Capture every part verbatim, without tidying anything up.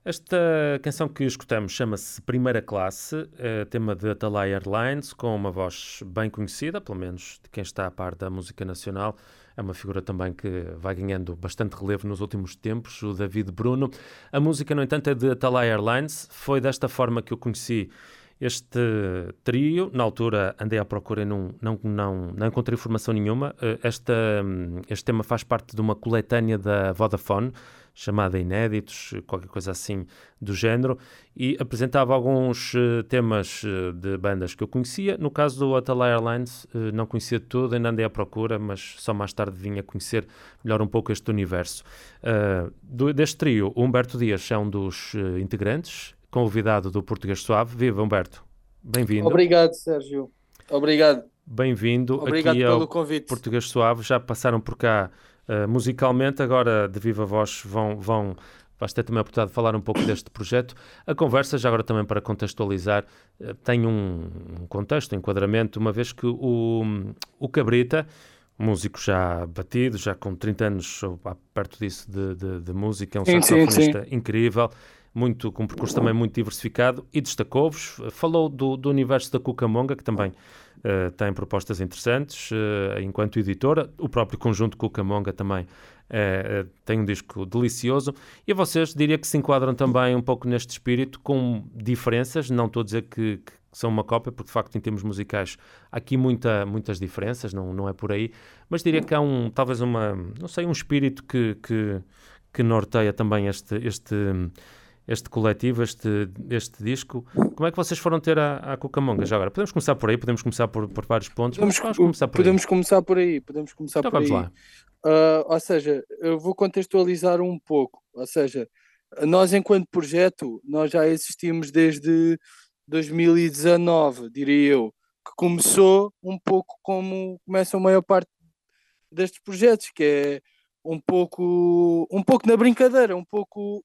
Esta canção que escutamos chama-se Primeira Classe, é tema de Atalaia Airlines, com uma voz bem conhecida, pelo menos de quem está a par da música nacional. É uma figura também que vai ganhando bastante relevo nos últimos tempos, o David Bruno. A música, no entanto, é de Atalaia Airlines. Foi desta forma que eu conheci este trio. Na altura andei à procura e não, não, não, não encontrei informação nenhuma. Eh, Esta, hum, este tema faz parte de uma coletânea da Vodafone, chamada Inéditos, qualquer coisa assim do género, e apresentava alguns eh, temas eh, de bandas que eu conhecia. No caso do Atalaia Airlines, eh, não conhecia tudo, ainda andei à procura, mas só mais tarde vim a conhecer melhor um pouco este universo. Uh, do- deste trio, o Humberto Dias é um dos eh, integrantes, convidado do Português Suave. Viva, Humberto! Bem-vindo. Obrigado, Sérgio. Obrigado. Bem-vindo Obrigado aqui pelo ao convite. Português Suave. Já passaram por cá uh, musicalmente, agora de viva voz vão, vão, vais ter também a oportunidade de falar um pouco deste projeto. A conversa, já agora também para contextualizar, uh, tem um, um contexto, um enquadramento, uma vez que o, o Cabrita, músico já batido, já com trinta anos ou pá, perto disso de, de, de música, é um Sim, sim, sim. saxofonista incrível, muito, com um percurso também muito diversificado, e destacou-vos, falou do, do universo da Cucamonga, que também uh, tem propostas interessantes, uh, enquanto editora. O próprio conjunto Cucamonga também uh, uh, tem um disco delicioso, e vocês diria que se enquadram também um pouco neste espírito, com diferenças. Não estou a dizer que, que são uma cópia, porque de facto em termos musicais há aqui muita, muitas diferenças, não, não é por aí, mas diria que há um, talvez uma, não sei, um espírito que, que, que norteia também este, este, este coletivo, este, este disco. Como é que vocês foram ter a, a Cucamonga já agora? Podemos começar por aí, podemos começar por, por vários pontos, mas Podemos, vamos começar por aí. podemos começar por aí. Podemos começar Então por vamos aí. lá. Ah, ou seja, eu vou contextualizar um pouco. Ou seja, nós enquanto projeto, nós já existimos desde dois mil e dezanove, diria eu, que começou um pouco como começa a maior parte destes projetos, que é um pouco, um pouco na brincadeira, um pouco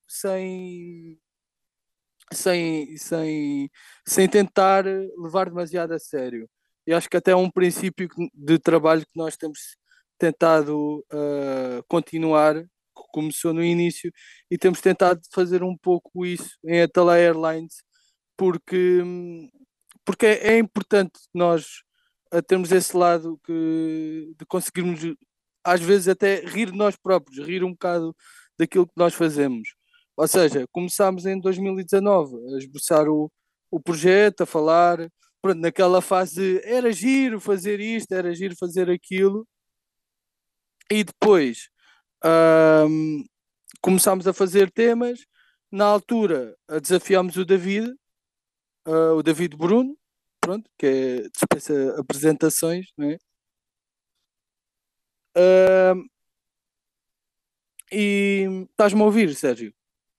sem sem, sem, sem tentar levar demasiado a sério. E acho que até é um princípio que- de trabalho que nós temos tentado uh, continuar, que começou no início, e temos tentado fazer um pouco isso em Atalaia Airlines, porque, hum, porque é, é importante nós uh, termos esse lado que, de conseguirmos, às vezes, até rir de nós próprios, rir um bocado daquilo que nós fazemos. Ou seja, começámos em dois mil e dezanove a esboçar o, o projeto, a falar, pronto, naquela fase de era giro fazer isto, era giro fazer aquilo, e depois ahm, começámos a fazer temas. Na altura, a desafiámos o David, ah, o David Bruno, pronto, que é, dispensa apresentações, né? Ahm, e estás-me a ouvir, Sérgio?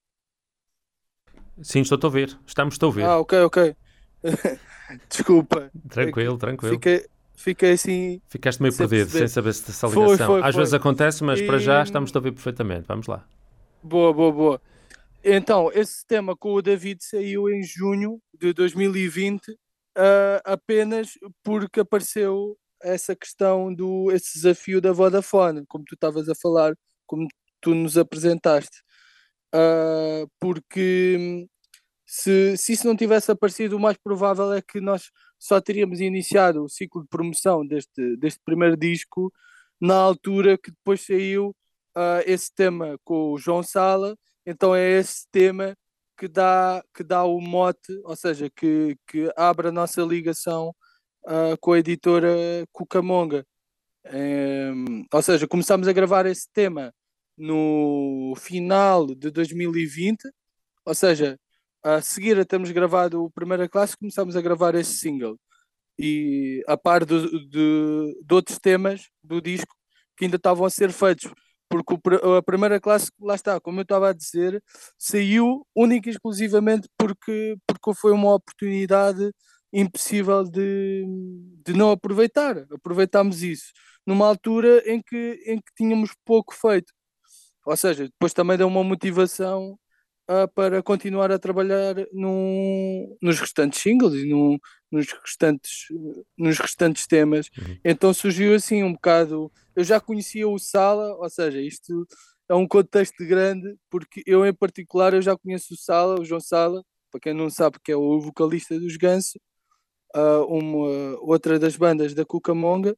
Sim, estou-te a ouvir. Estamos-te a ouvir. Ah, ok, ok. Desculpa, é que Tranquilo, tranquilo. fiquei, fiquei assim Ficaste meio sem perdido, sem perceber. saber se essa Foi, ligação. foi, Às vezes foi. acontece, mas para já E estamos-te a ouvir perfeitamente. Vamos lá. boa, boa, boa. Então, esse tema com o David saiu em junho de dois mil e vinte, ah, apenas porque apareceu essa questão do esse desafio da Vodafone, como tu estavas a falar, como tu nos apresentaste. Ah, porque hum, se, se isso não tivesse aparecido, o mais provável é que nós só teríamos iniciado o ciclo de promoção deste, deste primeiro disco na altura que depois saiu ah, esse tema com o João Sala. Então é esse tema que dá, que dá o mote, ou seja, que, que abre a nossa ligação ah, com a editora Cucamonga. Em, ou seja, começámos a gravar esse tema no final de dois mil e vinte, ou seja, a seguir a termos gravado o Primeira Classe, começámos a gravar esse single. E a par do- de, de outros temas do disco que ainda estavam a ser feitos. Porque o pr- a Primeira Classe, lá está, como eu estava a dizer, saiu única e exclusivamente porque, porque foi uma oportunidade impossível de, de não aproveitar. Aproveitámos isso numa altura em que, em que tínhamos pouco feito. Ou seja, depois também deu uma motivação ah, para continuar a trabalhar num- nos restantes singles e num- nos restantes, nos restantes temas. Uhum. Então surgiu assim um bocado. Eu já conhecia o Sala, ou seja, isto. é um contexto grande, porque eu em particular eu já conheço o Sala, o João Sala, para quem não sabe, que é o vocalista dos Guns, uh, uma, outra das bandas da Cucamonga,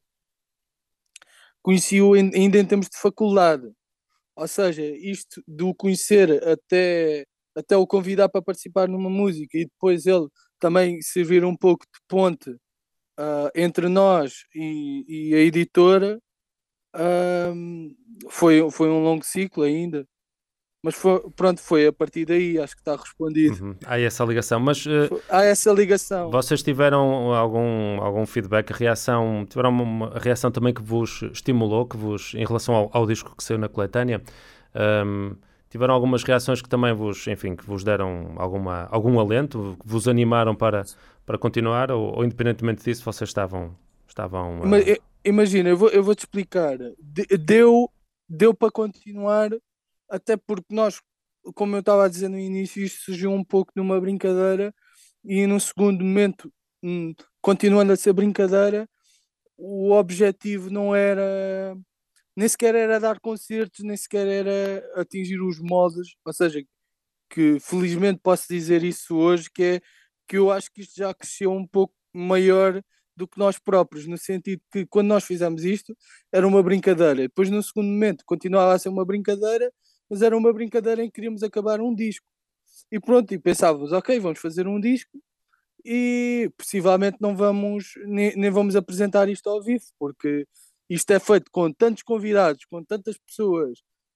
conheci-o em- ainda em termos de faculdade. Ou seja, isto do conhecer até, até o convidar para participar numa música e depois ele também servir um pouco de ponte ah, entre nós e, e a editora, ahm, foi, foi um longo ciclo ainda. Mas foi, pronto, foi a partir daí, acho que está respondido. Uhum. Há essa ligação. Mas uh, Foi- há essa ligação. vocês tiveram algum, algum feedback, reação, tiveram uma reação também que vos estimulou, que vos, em relação ao, ao disco que saiu na coletânea, um, tiveram algumas reações que também vos, enfim, que vos deram alguma, algum alento, que vos animaram para, para continuar, ou, ou independentemente disso, vocês estavam, estavam Ima- uh, eh, Imagina, eu vou, eu vou te explicar. De- Deu, deu para continuar, até porque nós, como eu estava a dizer no início, isto surgiu um pouco numa brincadeira e no segundo momento, hum, continuando a ser brincadeira, o objetivo não era, nem sequer era dar concertos, nem sequer era atingir os moldes, ou seja, que felizmente posso dizer isso hoje, que é que eu acho que isto já cresceu um pouco maior do que nós próprios, no sentido que quando nós fizemos isto era uma brincadeira, depois no segundo momento continuava a ser uma brincadeira, mas era uma brincadeira em que queríamos acabar um disco. E pronto, e pensávamos, ok, vamos fazer um disco e possivelmente não vamos, nem, nem vamos apresentar isto ao vivo, porque isto é feito com tantos convidados, com tantas pessoas,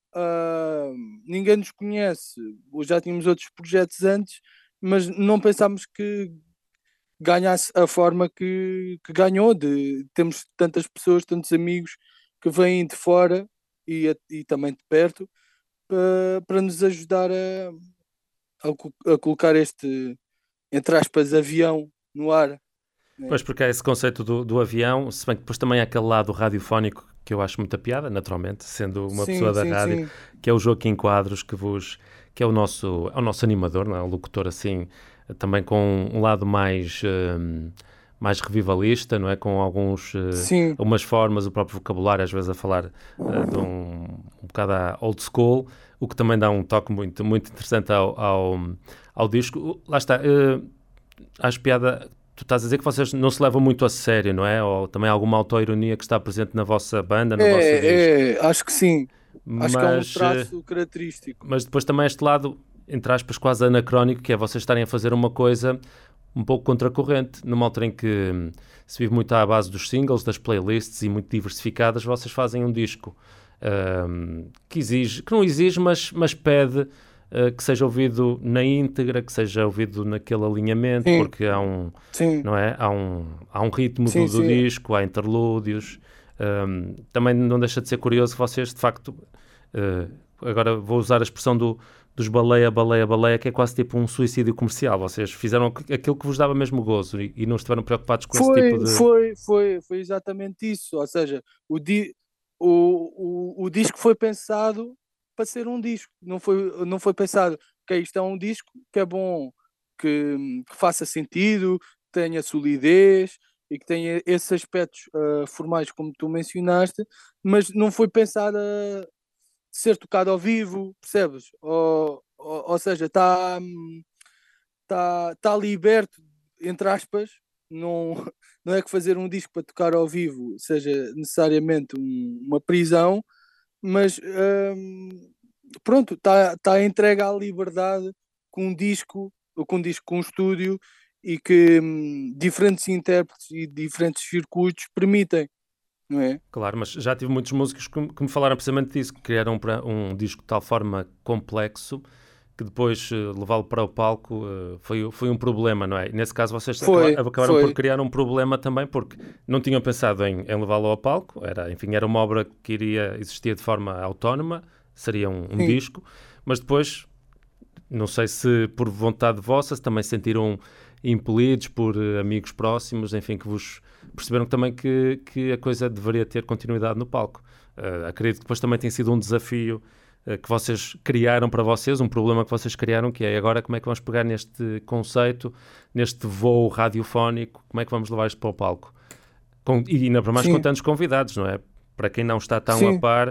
ah, ninguém nos conhece, já tínhamos outros projetos antes, mas não pensámos que ganhasse a forma que, que ganhou, de temos tantas pessoas, tantos amigos que vêm de fora e, a- e também de perto para, para nos ajudar a, a, co- a colocar este, entre aspas, avião no ar, Pois, né? porque há esse conceito do, do avião, se bem que depois também há aquele lado radiofónico que eu acho muita piada, naturalmente, sendo uma pessoa Sim, da sim, rádio, sim. que é o Joaquim Quadros, que vos, que é o nosso, é o nosso animador, não é? O locutor assim, também com um lado mais, hum, mais revivalista, não é? Com alguns, eh, Sim, algumas formas, o próprio vocabulário, às vezes a falar eh, de um, um bocado à old school, o que também dá um toque muito, muito interessante ao, ao, ao disco. Lá está, eh, acho piada. Tu estás a dizer que vocês não se levam muito a sério, não é? Ou também há alguma autoironia que está presente na vossa banda, no vosso disco. é, é, acho que sim. Acho que é um Mas, eh, traço característico. mas depois também este lado, entre aspas, quase anacrónico, que é vocês estarem a fazer uma coisa um pouco contracorrente, numa altura em que hum, se vive muito à base dos singles, das playlists e muito diversificadas, vocês fazem um disco hum, que exige, que não exige, mas, mas pede eh, que seja ouvido na íntegra, que seja ouvido naquele alinhamento, Sim, porque há um, sim, não é? Há um, há um ritmo do, sim, do sim. disco, há interlúdios. Hum, também não deixa de ser curioso que vocês, de facto, eh, agora vou usar a expressão do, dos baleia, baleia, baleia, que é quase tipo um suicídio comercial. Vocês fizeram aqu- aquilo que vos dava mesmo gozo e, e não estiveram preocupados com esse tipo Foi, de... foi, foi, foi exatamente isso. Ou seja, o, di, o, o, o disco foi pensado para ser um disco. Não foi, não foi pensado, ok, isto é um disco que é bom, que, que faça sentido, que tenha solidez e que tenha esses aspectos ah, formais como tu mencionaste, mas não foi pensado a ser tocado ao vivo, percebes? Ou, ou, ou seja, está tá, tá liberto, entre aspas, não, não é que fazer um disco para tocar ao vivo seja necessariamente um- uma prisão, mas hum, pronto, está tá entregue à liberdade com um disco, ou com um disco com um estúdio e que hum, diferentes intérpretes e diferentes circuitos permitem, não é? Claro, mas já tive muitos músicos que, que me falaram precisamente disso, que criaram pra- um disco de tal forma complexo que depois eh, levá-lo para o palco eh, foi, foi um problema, não é? E nesse caso vocês acaba- Foi, acabaram por foi, criar um problema também porque não tinham pensado em, em levá-lo ao palco, era, enfim, era uma obra que iria existir de forma autónoma, seria um, um sim, disco, mas depois, não sei se por vontade vossa, se também se sentiram impelidos por eh, amigos próximos, enfim, que vos perceberam também que, que a coisa deveria ter continuidade no palco. Eh, acredito que depois também tem sido um desafio eh, que vocês criaram para vocês, um problema que vocês criaram, que é agora como é que vamos pegar neste conceito, neste voo radiofónico, como é que vamos levar isto para o palco? Com, e ainda para mais com sim, tantos convidados, não é? Para quem não está tão a sim. par,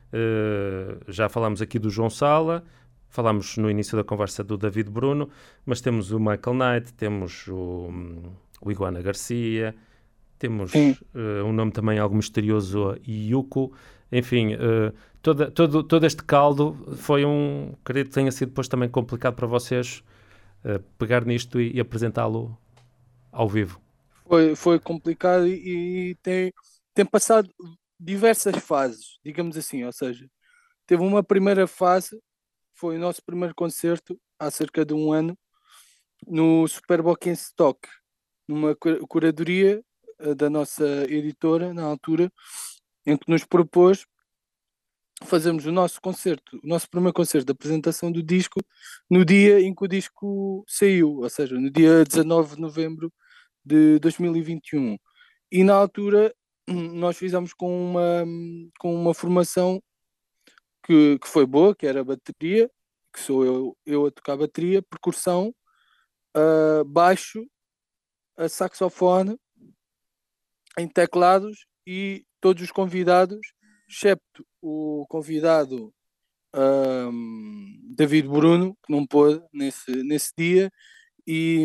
Uh, já falámos aqui do João Sala, falámos no início da conversa do David Bruno, mas temos o Michael Knight, temos o, o Iguana Garcia, temos uh, um nome também algo misterioso, Yuko, enfim, uh, toda, todo, todo este caldo foi um, creio que tenha sido depois também complicado para vocês uh, pegar nisto e, e apresentá-lo ao vivo. Foi, foi complicado e, e tem, tem passado diversas fases, digamos assim, ou seja, teve uma primeira fase, foi o nosso primeiro concerto, há cerca de um ano, no Superboc in Stock, numa curadoria uh, da nossa editora, na altura, em que nos propôs fazermos o nosso concerto, o nosso primeiro concerto de apresentação do disco, no dia em que o disco saiu, ou seja, no dia dezanove de novembro de dois mil e vinte e um. E na altura nós fizemos com uma, com uma formação que, que foi boa, que era a bateria, que sou eu, eu a tocar bateria, percussão, uh, baixo, a saxofone, em teclados e todos os convidados, excepto o convidado um, David Bruno, que não pôde nesse, nesse dia, e,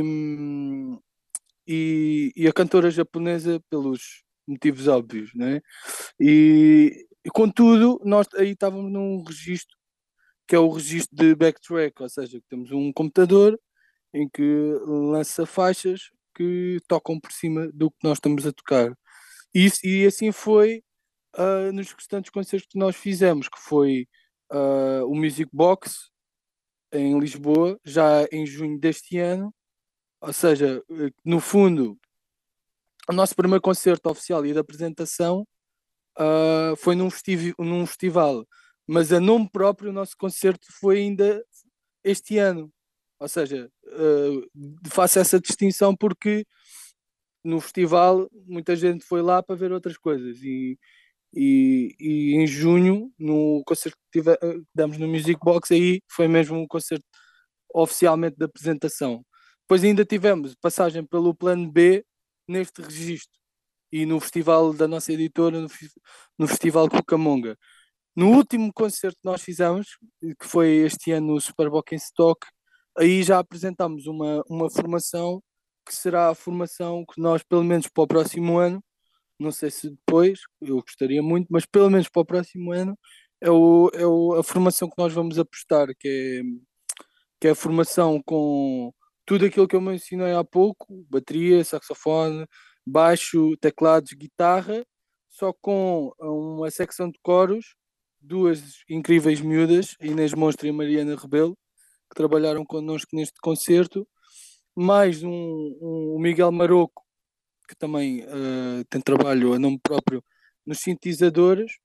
e, e a cantora japonesa pelos motivos óbvios, né? E, e contudo, nós aí estávamos num registro que é o registro de backtrack, ou seja, que temos um computador em que lança faixas que tocam por cima do que nós estamos a tocar. E, isso, e assim foi uh, nos restantes concertos que nós fizemos, que foi uh, o Music Box em Lisboa, já em junho deste ano. Ou seja, no fundo, o nosso primeiro concerto oficial e de apresentação uh, foi num, festi num festival, mas a nome próprio o nosso concerto foi ainda este ano. Ou seja, uh, faço essa distinção porque no festival muita gente foi lá para ver outras coisas e, e, e em junho, no concerto que tive, damos no Music Box, aí foi mesmo um concerto oficialmente de apresentação. Depois ainda tivemos passagem pelo plano B neste registro e no festival da nossa editora, no, no Festival Cucamonga. No último concerto que nós fizemos, que foi este ano no Superboc in Stock, aí já apresentámos uma, uma formação que será a formação que nós, pelo menos para o próximo ano, não sei se depois, eu gostaria muito, mas pelo menos para o próximo ano, é, o, é o, a formação que nós vamos apostar, que é, que é a formação com tudo aquilo que eu mencionei há pouco, bateria, saxofone, baixo, teclados, guitarra, só com uma secção de coros, duas incríveis miúdas, Inês Monstro e Mariana Rebelo, que trabalharam connosco neste concerto, mais um, um, o Miguel Maroco, que também uh, tem trabalho a nome próprio nos sintetizadores,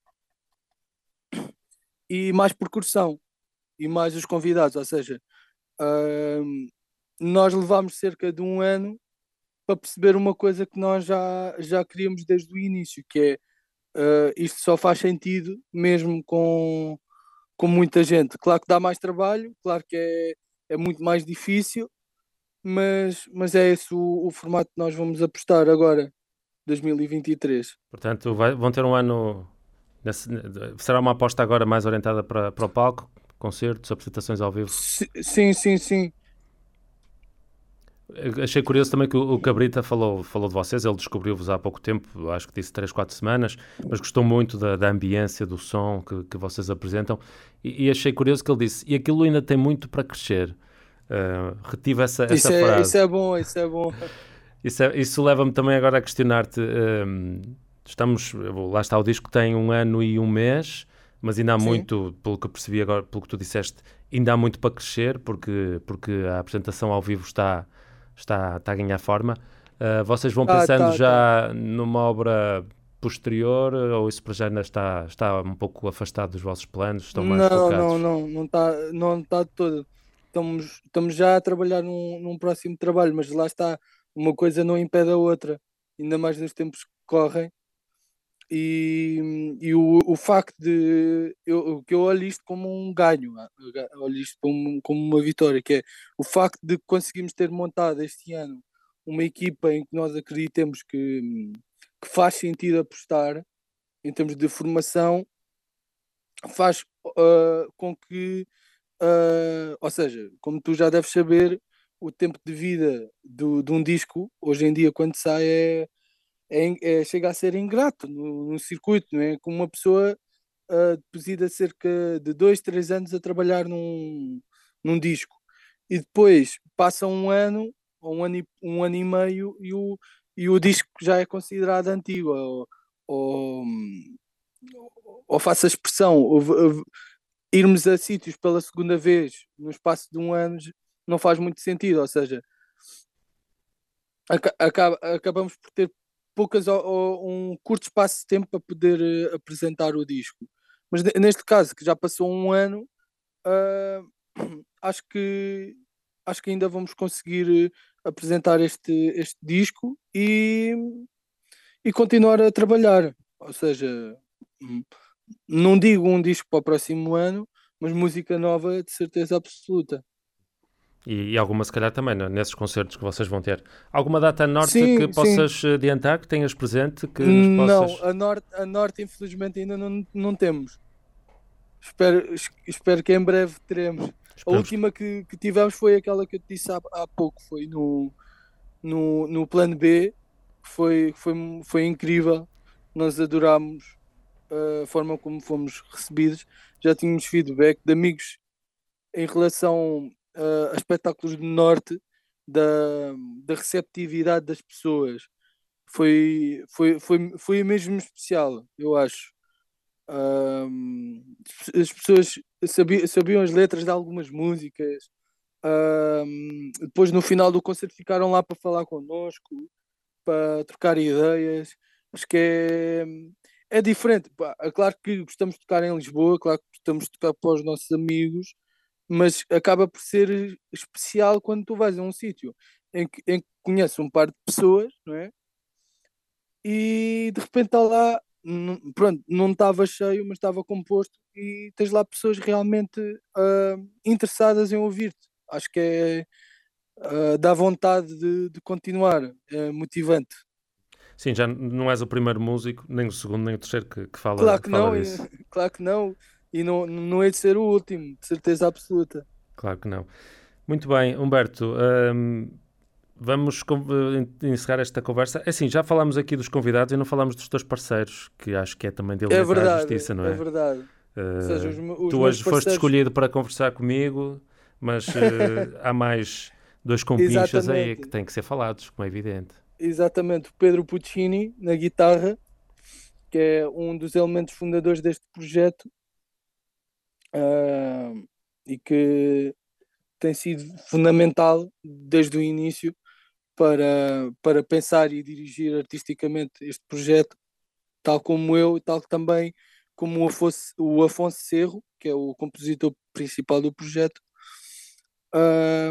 e mais percussão, e mais os convidados, ou seja, uh, nós levámos cerca de um ano para perceber uma coisa que nós já, já queríamos desde o início, que é uh, isto só faz sentido mesmo com, com muita gente. Claro que dá mais trabalho, claro que é, é muito mais difícil, mas, mas é esse o, o formato que nós vamos apostar agora, dois mil e vinte e três. Portanto, vai, vão ter um ano. Nesse, será uma aposta agora mais orientada para, para o palco, concertos, apresentações ao vivo? Sim, sim, sim. Achei curioso também que o Cabrita falou, falou de vocês, ele descobriu-vos há pouco tempo, acho que disse três, quatro semanas, mas gostou muito da, da ambiência, do som que, que vocês apresentam, e, e achei curioso que ele disse, e aquilo ainda tem muito para crescer. Uh, retive essa, essa isso é, frase. Isso é bom, isso é bom. Isso, é, isso leva-me também agora a questionar-te, um, estamos, lá está, o disco tem um ano e um mês, mas ainda há Sim. muito, pelo que eu percebi agora, pelo que tu disseste, ainda há muito para crescer, porque, porque a apresentação ao vivo está... Está, está a ganhar forma. Uh, vocês vão pensando ah, tá, já tá. numa obra posterior ou isso para já ainda está, está um pouco afastado dos vossos planos? Estão mais não, focados? Não, não, não está não está de todo. Estamos, estamos já a trabalhar num, num próximo trabalho, mas lá está, uma coisa não impede a outra, ainda mais nos tempos que correm. E, e o, o facto de eu, que eu olho isto como um ganho, olho isto como, como uma vitória, que é o facto de conseguirmos ter montado este ano uma equipa em que nós acreditemos que, que faz sentido apostar em termos de formação, faz uh, com que, uh, ou seja, como tu já deves saber, o tempo de vida do, de um disco, hoje em dia, quando sai, é, é, é- chega a ser ingrato no, no circuito, não é? Como uma pessoa uh, deposita cerca de dois, três anos a trabalhar num, num disco e depois passa um ano, ou um ano e, um ano e meio e o, e o disco já é considerado antigo, ou, ou, ou faça a expressão, ou, ou, irmos a sítios pela segunda vez no espaço de um ano não faz muito sentido, ou seja, aca- acaba- acabamos por ter poucas ou, ou um curto espaço de tempo para poder eh, apresentar o disco. Mas ne- neste caso, que já passou um ano, ah, acho que acho que ainda vamos conseguir eh, apresentar este, este disco e, e continuar a trabalhar. Ou seja, hum, não digo um disco para o próximo ano, mas música nova de certeza absoluta. E, e alguma, se calhar, também, né, nesses concertos que vocês vão ter. Alguma data a norte que Sim, sim. possas adiantar, que tenhas presente, que nos Não, possas... a norte, a norte infelizmente ainda não, não temos. Espero, es- espero que em breve teremos. A Esperamos que... última que, que tivemos foi aquela que eu te disse há, há pouco, foi no, no, no plano B, que foi, foi, foi incrível. Nós adorámos a forma como fomos recebidos. Já tínhamos feedback de amigos em relação uh, a espetáculos do Norte, da, da receptividade das pessoas. Foi, foi, foi, foi mesmo especial, eu acho. Um, as pessoas sabiam, sabiam as letras de algumas músicas. Um, depois, no final do concerto, ficaram lá para falar connosco, para trocar ideias. Acho que é, é diferente. Pá, é claro que gostamos de tocar em Lisboa, claro que gostamos de tocar para os nossos amigos, mas acaba por ser especial quando tu vais a um sítio em que, em que conheces um par de pessoas, não é? E de repente está lá, n- pronto, não estava cheio, mas estava composto e tens lá pessoas realmente ah, interessadas em ouvir-te. Acho que é, ah, dá vontade de, de continuar, é motivante. Sim, já não és o primeiro músico, nem o segundo, nem o terceiro que, que fala, Claro que que fala não, e- disso. claro que não, e não, não é de ser o último, de certeza absoluta. Claro que não. Muito bem, Humberto, hum, vamos con- eh, encerrar esta conversa. É assim, já falámos aqui dos convidados e não falámos dos teus parceiros, que acho que é também de É elementar a verdade, justiça, não é é? verdade. Ou seja, Uh, os, me- os Tu meus hoje foste parceiros, escolhido para conversar comigo, mas uh, há mais dois compinchas aí que exatamente, têm que ser falados, como é evidente. exatamente, o Pedro Puccini na guitarra, que é um dos elementos fundadores deste projeto, ah, e que tem sido fundamental desde o início para, para pensar e dirigir artisticamente este projeto, tal como eu e tal também como o Afonso, o Afonso Cerro, que é o compositor principal do projeto, ah,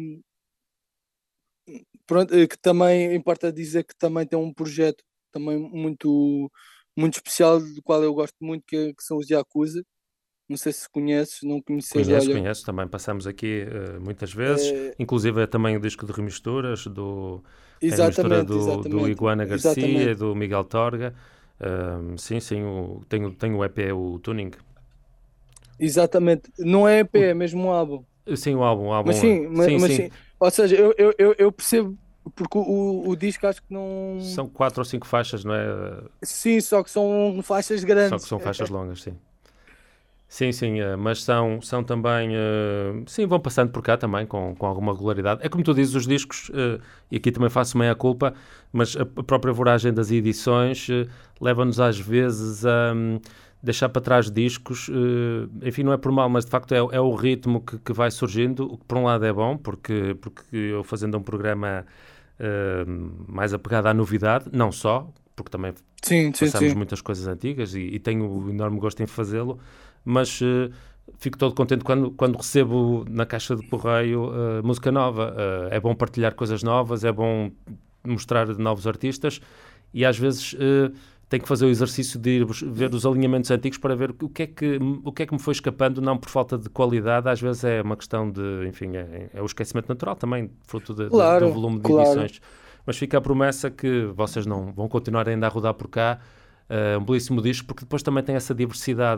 pronto, eh, que também importa dizer que também tem um projeto também muito, muito especial, do qual eu gosto muito, que, é- que são os Yakuza. Não sei se conheces, não conheces, Conheço, olha, conheço, também passamos aqui uh, muitas vezes, é, inclusive é também o disco de remisturas, do, tem a remistura exatamente, do, do exatamente, Iguana Garcia, exatamente, do Miguel Torga. Um, sim, sim, o, tenho, tenho o E P, o Tuning. exatamente. Não é E P, O, é mesmo um álbum. sim, o álbum, o Mas álbum, uh, sim, ma- sim, mas, sim, sim. Ou seja, eu, eu, eu eu percebo, porque o, o, o disco acho que não. são quatro ou cinco faixas, não é? Sim, só que são faixas Só que grandes. são faixas longas, sim. Sim, sim, eh, mas são, são também. eh, sim, vão passando por cá também com, com alguma regularidade. É como tu dizes, os discos, eh, e aqui também faço meia culpa, mas a, a própria voragem das edições eh, leva-nos às vezes a hum, deixar para trás discos. eh, enfim, não é por mal, mas de facto é, é o ritmo que, que vai surgindo, o que por um lado é bom, porque, porque eu fazendo um programa eh, mais apegado à novidade, não só, porque também Sim, sim, passamos sim. muitas coisas antigas e, e tenho o enorme gosto em fazê-lo, mas uh, fico todo contente quando, quando recebo na caixa de correio uh, música nova. Uh, é bom partilhar coisas novas, é bom mostrar novos artistas e às vezes uh, tenho que fazer o exercício de ir ver os alinhamentos antigos para ver o que é que, o que, é que me foi escapando, não por falta de qualidade, às vezes é uma questão de, enfim, é, é o esquecimento natural também, fruto de, de, do Claro, volume de claro. edições. Mas fica a promessa que vocês não vão continuar ainda a rodar por cá. Uh, um belíssimo disco, porque depois também tem essa diversidade de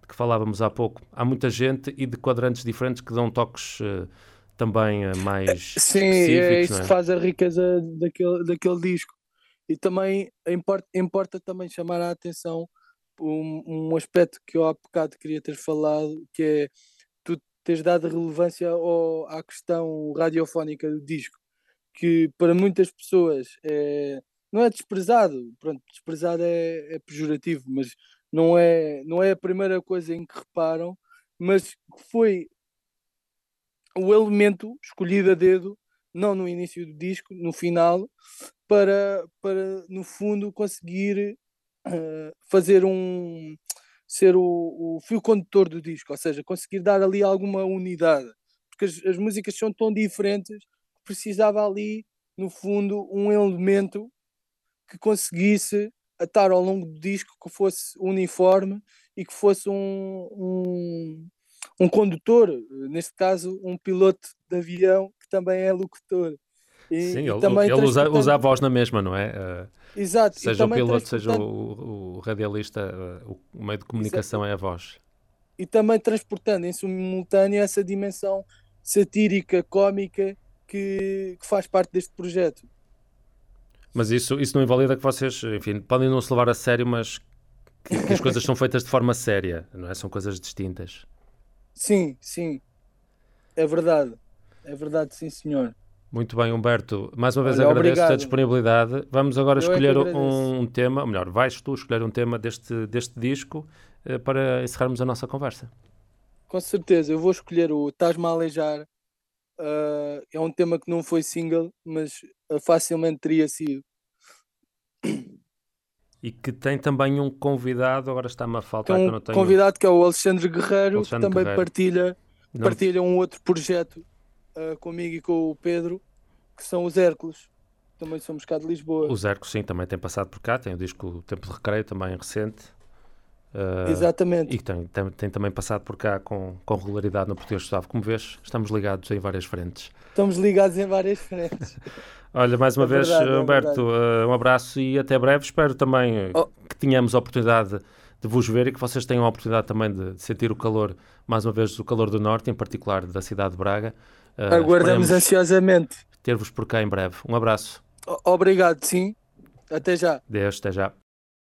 que falávamos há pouco. Há muita gente e de quadrantes diferentes que dão toques uh, também uh, mais Sim, é específicos, isso não que é? faz a riqueza daquele, daquele disco. E também importa, importa também chamar a atenção um, um aspecto que eu há bocado queria ter falado, que é tu teres dado relevância ao, à questão radiofónica do disco, que para muitas pessoas é, não é desprezado, pronto, desprezado é, é pejorativo, mas não é, não é a primeira coisa em que reparam, mas que foi o elemento escolhido a dedo, não no início do disco, no final, para, para no fundo conseguir uh, fazer um ser o, o fio condutor do disco, ou seja, conseguir dar ali alguma unidade, porque as, as músicas são tão diferentes que precisava ali, no fundo, um elemento que conseguisse atar ao longo do disco, que fosse uniforme e que fosse um, um, um condutor, neste caso um piloto de avião que também é locutor. Sim, E, e ele, também ele usa, usa a transportando, voz na mesma, não é? Uh, exato, e seja o também piloto, seja transportando, o, o radialista, uh, o meio de exa- comunicação é a voz. e também transportando em simultâneo essa dimensão satírica, cómica que, que faz parte deste projeto. Mas isso, isso não invalida que vocês, enfim, podem não se levar a sério, mas que, que as coisas são feitas de forma séria, não é? São coisas distintas. Sim, sim, é verdade. É verdade, sim, senhor. Muito bem, Humberto. Mais uma vez Olha, agradeço a obrigado. disponibilidade. Vamos agora Eu é que escolher agradeço. um tema, ou melhor, vais tu escolher um tema deste, deste disco eh, para encerrarmos a nossa conversa. Com certeza, eu vou escolher o Estás-me a Aleijar. Uh, é um tema que não foi single, mas uh, facilmente teria sido. E que tem também um convidado, agora está-me a Tem faltar que eu um não tenho, convidado que é o Alexandre Guerreiro, que Alexandre também Guerreiro. partilha, Não, partilha um outro projeto uh, comigo e com o Pedro, que são os Hércules. Também somos cá de Lisboa. o Zerco, sim, também tem passado por cá, tem o disco O Tempo de Recreio, também recente. Uh, e Exatamente. tem, tem, tem também passado por cá com, com regularidade no Português Suave. Como vês, estamos ligados em várias frentes. Estamos ligados em várias frentes. Olha, mais uma É vez, verdade, é Humberto, verdade. uh, um abraço e até breve. Espero também uh, Oh, que tenhamos a oportunidade de vos ver e que vocês tenham a oportunidade também de, de sentir o calor, mais uma vez, o calor do Norte, em particular da cidade de Braga. Uh, aguardamos esperemos ansiosamente. ter-vos por cá em breve. Um abraço. O- obrigado, sim. Até já. Deus, até já.